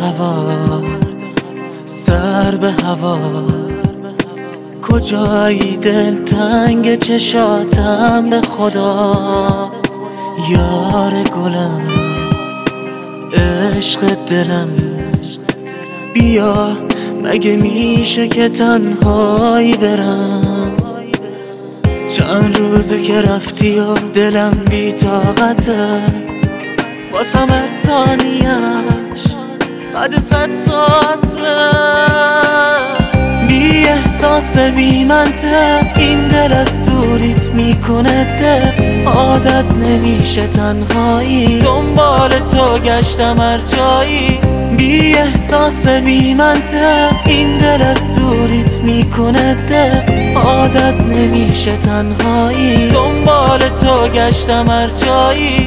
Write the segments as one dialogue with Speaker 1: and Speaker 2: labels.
Speaker 1: هوا، سر به هوا، کجایی دلتنگ چشاتم به خدا. یار گلم، عشق دلم، بیا مگه میشه که تنهایی برم؟ چند روزه که رفتی و دلم بی طاقته، واسم هر ثانیه‌اش بعد 100 ساعته. بی احساس بی منطق این دل از دوریت میکنه دق. عادت نمیشه تنهایی، دنبال تو گشتم هر جایی. بی احساس بی منطق این دل از دوریت میکنه دق. عادت نمیشه تنهایی، دنبال تو گشتم هر جایی.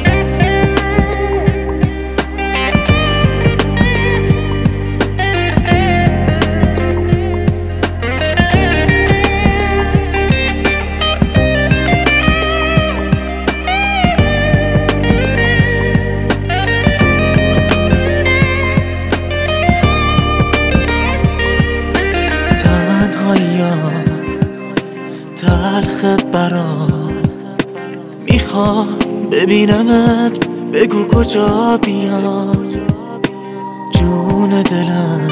Speaker 1: تلخ برام، میخوام ببینمت، بگو کجا بیام. جون دلم،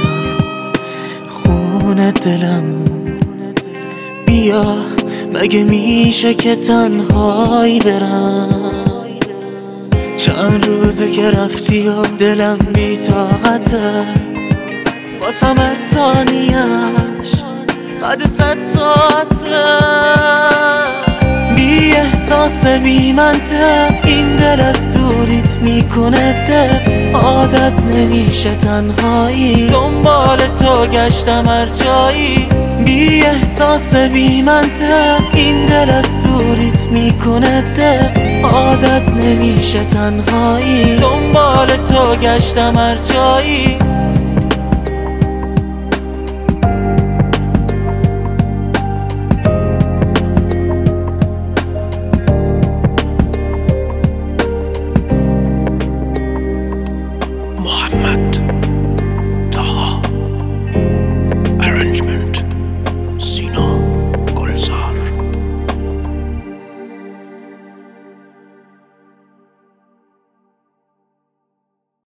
Speaker 1: خون دلم، بیا مگه میشه که تنهایی برم؟ چند روزه که رفتی و دلم بی طاقته، واسم هر ثانیه‌اش بعد 100 ساعته. بی احساس بی منطق این دل از دوریت میکنه دق. عادت نمیشه تنهایی، دنبال تو گشتم هر جایی. بی احساس بی منطق این دل از دوریت میکنه دق. عادت نمیشه تنهایی، دنبال تو گشتم هر جایی.